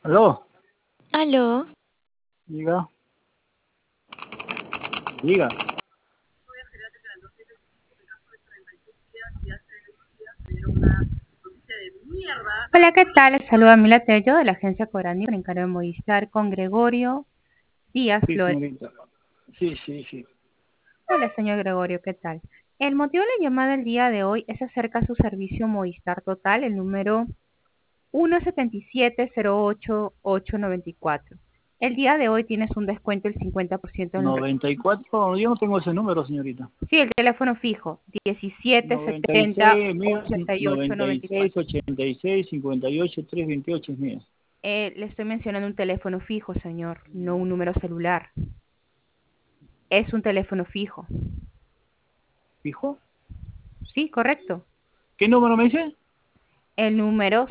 Aló, Aló, diga, diga. Hola, ¿qué tal? Les saluda Mila Tello de la agencia Corani por encargo de Movistar con Gregorio Díaz Sí, Flores. señorita. Sí, sí, sí. Hola, señor Gregorio, ¿qué tal? El motivo de la llamada el día de hoy es acerca de su servicio Movistar Total, el número 177-08894. El día de hoy tienes un descuento del 50% en los... 94, yo no tengo ese número, señorita. Sí, el teléfono fijo, 1770 96, mío es 96, 8894. 86, 58, 328 es mío. Le estoy mencionando un teléfono fijo, señor, no un número celular. Es un teléfono fijo. ¿Fijo? Sí, correcto. ¿Qué número me dice? El número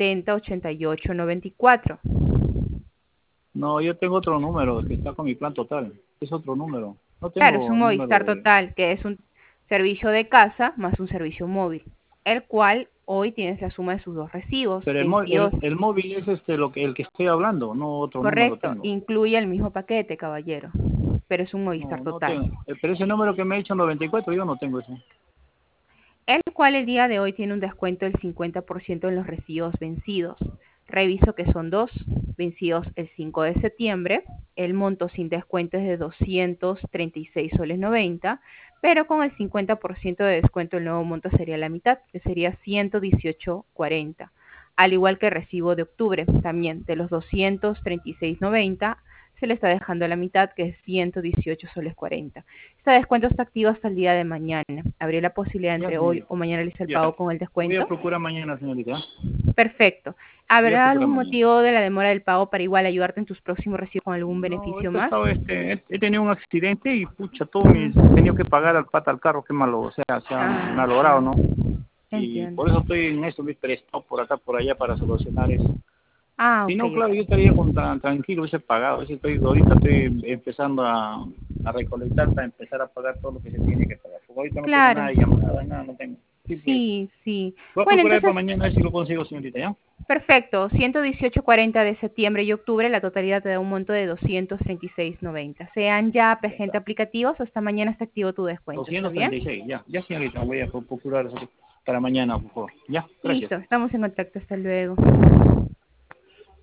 708894. No, yo tengo otro número que está con mi plan total. Es otro número. No Claro, es tengo un número Movistar de... Total, que es un servicio de casa más un servicio móvil, el cual hoy tienes la suma de sus dos recibos Pero vencidos. el móvil es el que estoy hablando, no otro número Correcto, tengo. incluye el mismo paquete, caballero, pero es un Movistar No, no Total, tengo. Pero ese número que me ha dicho 94, yo no tengo ese. el cual el día de hoy tiene un descuento del 50% en los recibos vencidos. Reviso que son dos, vencidos el 5 de septiembre, el monto sin descuento es de 236 soles 90, pero con el 50% de descuento el nuevo monto sería la mitad, que sería 118.40. Al igual que el recibo de octubre, también de los 236.90 se le está dejando la mitad, que es 118 soles 40. Este descuento está activo hasta el día de mañana. ¿Habría la posibilidad Ya, entre hoy señorita. o mañana realizar el Ya. pago con el Voy a descuento? procurar mañana, señorita. Perfecto. Voy a ¿Habrá procurar algún mañana. motivo de la demora del pago para igual ayudarte en tus próximos recibos con algún No, beneficio ahorita más? estaba, he tenido un accidente y pucha, Mm. he tenido que pagar al pata al carro, qué malo, o sea, se ha Ah, malogrado, sí, ¿no? Y entiendo. por eso estoy en eso, me prestado por acá, por allá para solucionar eso. Ah, Si ok, no, claro, yo ok. estaría tranquilo, hubiese pagado. Ahorita estoy empezando a recolectar para empezar a pagar todo lo que se tiene que pagar. Porque ahorita no tengo nada Claro. de llamada, nada, no tengo. Sí, pues. Sí, sí. Voy a Bueno, procurar para entonces, mañana a ver si lo consigo, señorita, ¿ya? perfecto. 118.40 de septiembre y octubre, la totalidad te da un monto de 236.90. Sean ya Ya está. agente aplicativos, hasta mañana está activo tu descuento. ¿Está bien? 236, ya. Ya, señorita, voy a procurar eso para mañana, por favor. Ya, gracias. Listo, estamos en contacto. Hasta luego.